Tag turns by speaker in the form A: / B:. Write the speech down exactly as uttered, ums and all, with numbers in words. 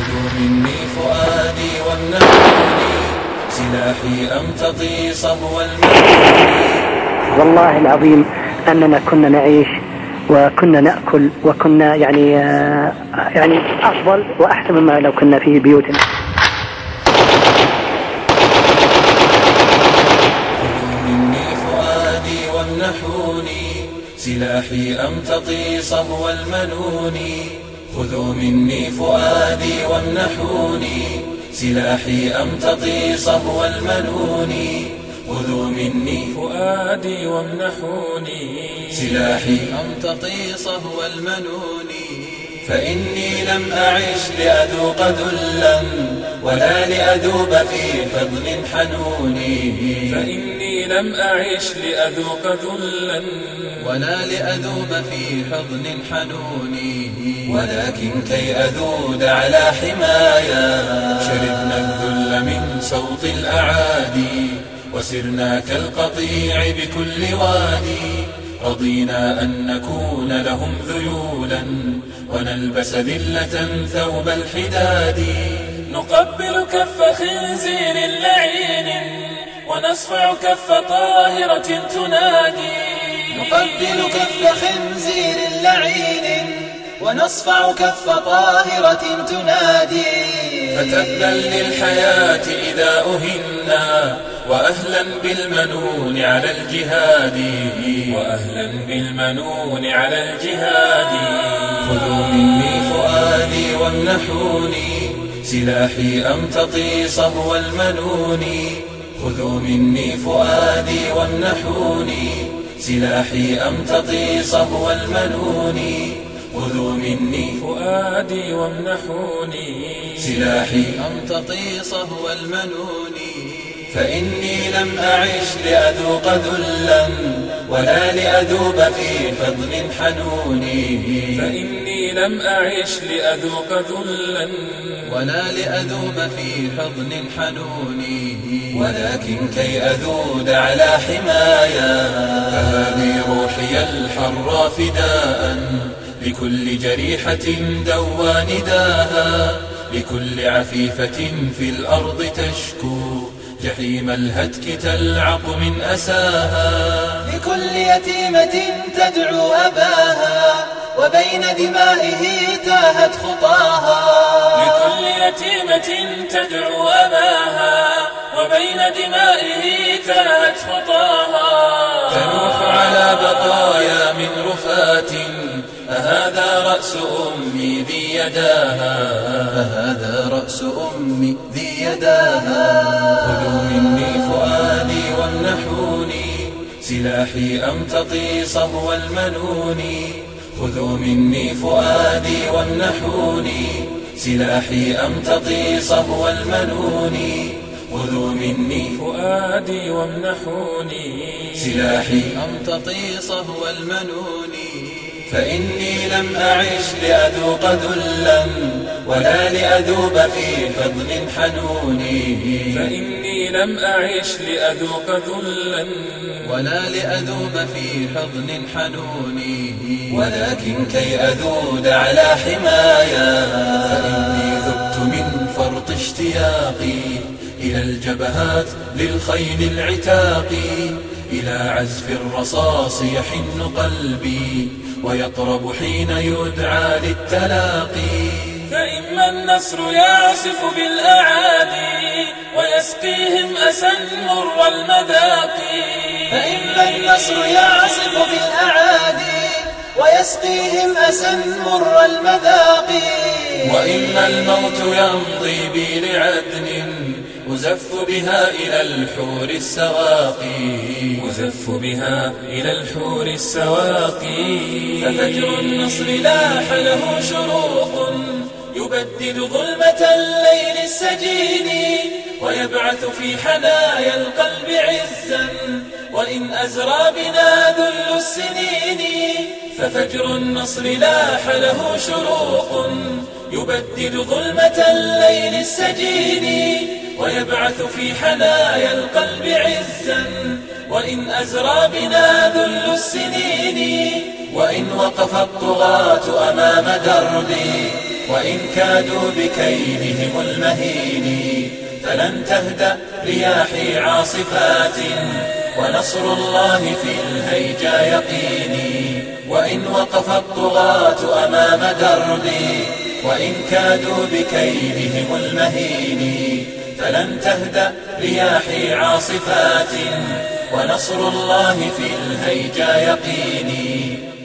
A: خذوا مني فؤادي وامنحوني سلاحي أمتطي صهو المنون.
B: والله العظيم أننا كنا نعيش وكنا نأكل وكنا يعني يعني أفضل وأحسن مما لو كنا في بيوتنا.
A: خذوا مني فؤادي وامنحوني سلاحي أمتطي صهو المنون. خذوا مني فؤادي وامنحوني سلاحي أمتطي صهو المنون. خذوا مني فؤادي وامنحوني سلاحي أمتطي صهو المنون. فإني لم أعش لأذوق ذلا ولا لأذوب في حضن حنون. فإني لم أعش لأذوق ذلا ولا لأذوب في حضن حنون. ولكن كي أذود على حمايا شربنا الذل من صوت الأعادي وسرنا كالقطيع بكل وادي. رضينا أن نكون لهم ذيولا ونلبس ذلة ثوب الحداد. نقبل كف خنزير لعين ونصفع كف طاهرة تنادي.
C: نقبل كف خنزير لعين ونصفع كف طاهرة تنادي.
A: فتبا للحياة إذا أهنا وأهلا بالمنون على الجهاد. وأهلا بالمنون على الجهاد. خذوا مني فؤادي وامنحوني سلاحي أمتطي صهو المنون. خذوا مني فؤادي وامنحوني سلاحي أمتطي صهو المنون. خذوا مني فؤادي وامنحوني سلاحي أمتطي صهو المنون. فإني لم أعش لأذوق ذلا ولا لأذوب في حضن حنون. فإني لم أعش لأذوق ذلا ولا لأذوب في حضن حنون. ولكن كي أذود على حمايا فهذه روحي الحر فداء لكل جريحة دوى نداها. لكل عفيفة في الأرض تشكو جحيم الهتك تلعق من أساها.
C: لكل يتيمة تدعو أباها وبين دمائه تاهت خطاها.
A: لكل يتيمة تدعو أباها وبين دمائه تاهت خطاها. تنوح على بقايا من رفات أهذا رأس أمي ذي يداها.
C: أهذا رأس أمي ذي يداها.
A: خذوا مني فؤادي وامنحوني سلاحي أمتطي صهو المنون. خذوا مني فؤادي وامنحوني سلاحي أمتطي صهو المنون. خذوا مني فؤادي وامنحوني سلاحي أمتطي صهو المنون. فإني لم أعش لأذوق ذلا ولا لأذوب في حضن حنون. فإني لم أعش لأذوق ذلا ولا لأذوب في حضن حنون. ولكن كي أذود على حمايا فإني ذبت من فرط اشتياقي إلى الجبهات للخيل العتاق. إلى عزف الرصاص يحن قلبي ويطرب حين يدعى للتلاقي.
D: فإما النصر يعصف بالأعادي ويسقيهم أسا مر المذاق.
C: فإما النصر يعصف بالأعادي ويسقيهم أسا مر المذاق.
A: وإما الموت يمضي بي لعدن أزف بها إلى الحور السواقي.
D: أزف بها إلى الحور السواقي.
C: ففجر النصر لاح له شروق يبدد ظلمة الليل السجين ويبعث في حنايا القلب عزا وإن أزرى بنا ذل السنين. ففجر النصر لاح له شروق يبدد ظلمة الليل السجين ويبعث في حنايا القلب عزا وإن أزرى بنا ذل السنين.
A: وإن وقف الطغاة أمام دربي وإن كادوا بكيدهم المهين فلن تهدأ رياحي عاصفات ونصر الله في الهيجا يقيني وإن وقف الطغاة أمام دربي وإن كادوا بكيدهم المهين فلن تهدأ رياحي عاصفات ونصر الله في الهيجا يقيني